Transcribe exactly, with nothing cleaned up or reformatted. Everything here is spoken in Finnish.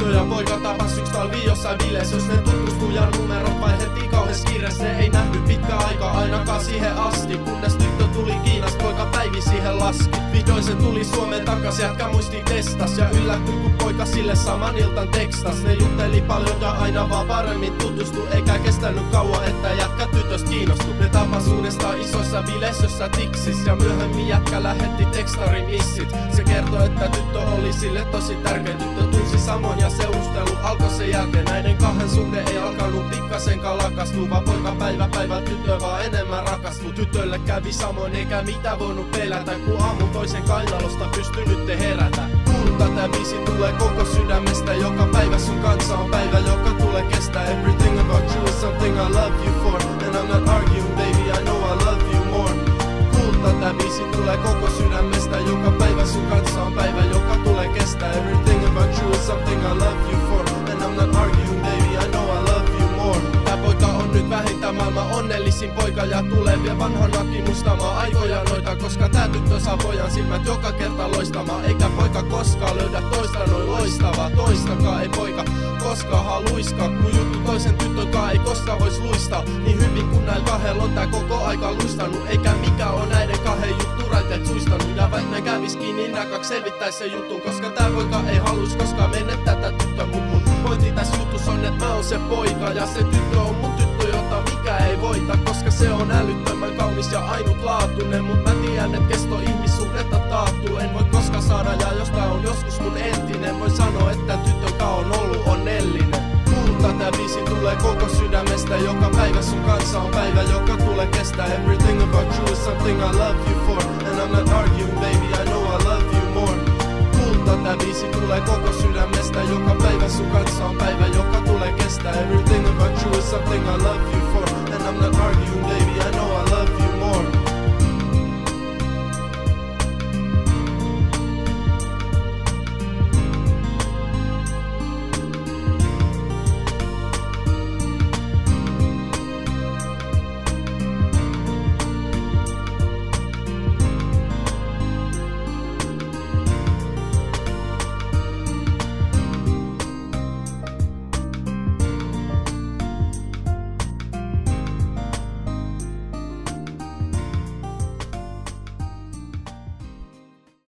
tyttö ja poika tapas yks talvi jossain bilees. Jos ne tutustuu ja numerot vaihdettiin kauhees kiires. Ne ei nähty pitkä aika ainakaan siihen asti, kunnes tyttö tuli Kiinasta, poika päivi siihen laski. Vihdoin se tuli Suomeen takas, jätkä muisti testas ja yllättyi kun poika sille saman iltan tekstas. Ne jutteli paljon ja aina vaan paremmin tutustu, eikä kestänyt kauan että jätkä tytöstä kiinnostui. Ne tapas uudestaan isoissa bileissä tiksis ja myöhemmin jätkä lähetti tekstarin missit. Se kertoi että tyttö oli sille tosi tärkeä, tyttö tunsi samoin ja seurustelu alkoi sen jälkeen. Näiden kahden suhde ei alkanut pikkasenkaan lakastua, vaan poika päivä päivältä tyttö vaan enemmän rakastui. Tytölle kävi samoin eikä mitä voinut pelätä, kun aamu toisen kainalosta pystynyt te herätä. Kuulu tätä biisi tulee koko sydämestä, joka päivä sun kanssa on päivä joka tulee kestää. Everything about you is something I love you for, and I'm not arguing baby, I know I love you more. Kuulu tätä biisi tulee koko sydämestä, joka päivä sun kanssa on päivä joka tulee kestää. Everything about you is something I love you for, and I'm not arguing baby, I know I love you more. Tää poika on nyt vähintään maailman onnellisin poika ja tulee vielä vanhanakin muistamaan aikoja noita, koska tää tyttö saa pojan silmät joka kerta loistamaan. Eikä poika koskaan löydä toista noin loistavaa, toistakaan ei poika koskaan haluiskaa, kun juttu toisen tyttökaan ei koskaan vois luistaa niin hyvin kun näillä kahdella on tää koko aika luistanut. Eikä mikä on näiden kahden juttu raiteet suistanut, ja vaikka näin käviskin niin nää kaksi selvittäis sen jutun, koska tää poika ei halus koskaan mennä tätä tyttö. Mut mun pointti tässä jutus on et mä oon se poika ja se tyttö on mun tyttö, jota mikä ei voita, koska se on älyttömän kaunis ja ainutlaatuinen. Mut mä tiedän et kesto ihmissuhdetta taattuu, en voi koskaan saada ja jos tää on joskus mun entinen, voi sanoa että tyttön kaa on ollut onnellinen. Kuulu tätä biisi tulee koko sydämestä, joka päivä sun kanssa on päivä joka tulee kestää. Everything about you is something I love you for, and I'm not arguing baby, I know I love you more. Kuulu tätä biisi tulee koko